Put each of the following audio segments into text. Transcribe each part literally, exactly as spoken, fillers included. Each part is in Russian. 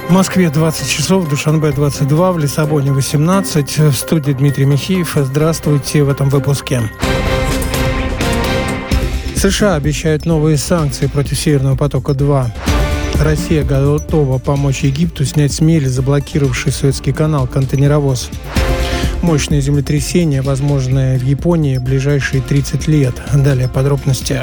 В Москве двадцать часов, в Душанбе двадцать два, в Лиссабоне восемнадцать. В студии Дмитрий Михеев. Здравствуйте в этом выпуске. США обещают новые санкции против Северного потока-два. Россия готова помочь Египту снять с мели заблокировавший Суэцкий канал контейнеровоз. Мощное землетрясение, возможное в Японии в ближайшие тридцать лет. Далее подробности.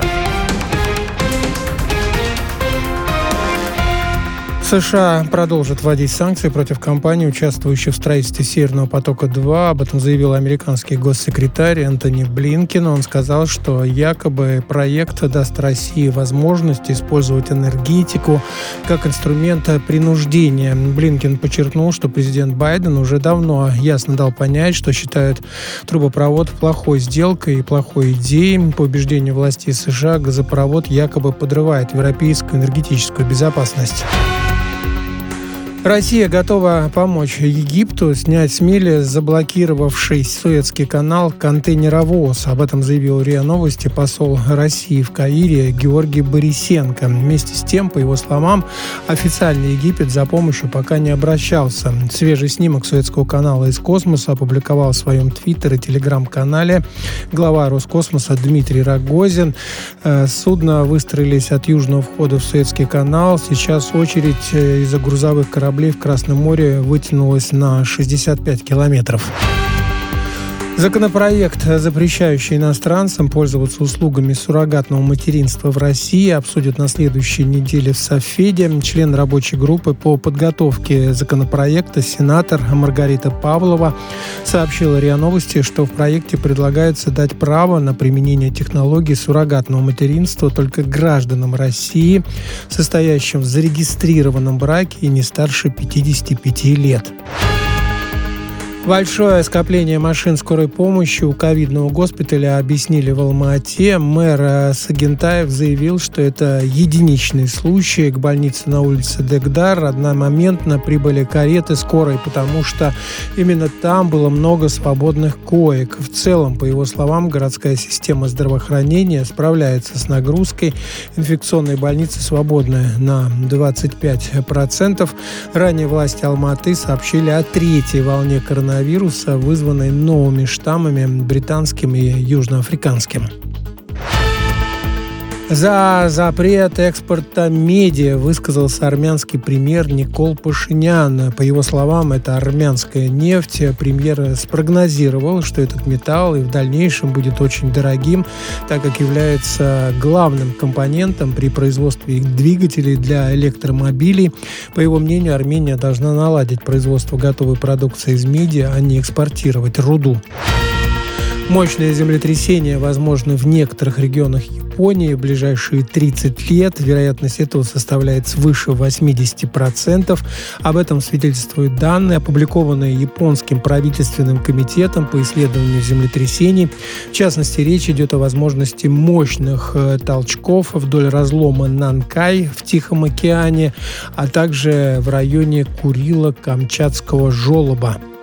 США продолжат вводить санкции против компаний, участвующих в строительстве Северного потока-два. Об этом заявил американский госсекретарь Энтони Блинкен. Он сказал, что якобы проект даст России возможность использовать энергетику как инструмент принуждения. Блинкен подчеркнул, что президент Байден уже давно ясно дал понять, что считает трубопровод плохой сделкой и плохой идеей. По убеждению властей США, газопровод якобы подрывает европейскую энергетическую безопасность. Россия готова помочь Египту снять с мели заблокировавший Суэцкий канал контейнеровоз. Об этом заявил РИА Новости посол России в Каире Георгий Борисенко. Вместе с тем, по его словам, официальный Египет за помощью пока не обращался. Свежий снимок Суэцкого канала из космоса опубликовал в своем твиттер и телеграм-канале глава Роскосмоса Дмитрий Рогозин. Судно выстроились от южного входа в Суэцкий канал. Сейчас очередь из-за грузовых кораблей в Красном море вытянулась на шестьдесят пять километров. Законопроект, запрещающий иностранцам пользоваться услугами суррогатного материнства в России, обсудят на следующей неделе в Совфеде. Член рабочей группы по подготовке законопроекта, сенатор Маргарита Павлова, сообщила РИА Новости, что в проекте предлагается дать право на применение технологий суррогатного материнства только гражданам России, состоящим в зарегистрированном браке и не старше пятидесяти пяти лет. Большое скопление машин скорой помощи у ковидного госпиталя объяснили в Алма-Ате. Мэр Сагентаев заявил, что это единичный случай. К больнице на улице Дегдар одномоментно прибыли кареты скорой, потому что именно там было много свободных коек. В целом, по его словам, городская система здравоохранения справляется с нагрузкой. Инфекционные больницы свободны на двадцать пять процентов. Ранее власти Алма-Аты сообщили о третьей волне коронавируса, вируса, вызванной новыми штаммами британским и южноафриканским. За запрет экспорта меди высказался армянский премьер Никол Пашинян. По его словам, это армянская нефть. Премьер спрогнозировал, что этот металл и в дальнейшем будет очень дорогим, так как является главным компонентом при производстве двигателей для электромобилей. По его мнению, Армения должна наладить производство готовой продукции из меди, а не экспортировать руду. Мощное землетрясение возможно в некоторых регионах Японии в ближайшие тридцать лет. Вероятность этого составляет свыше восемьдесят процентов. Об этом свидетельствуют данные, опубликованные японским правительственным комитетом по исследованию землетрясений. В частности, речь идет о возможности мощных толчков вдоль разлома Нанкай в Тихом океане, а также в районе Курила-Камчатского желоба.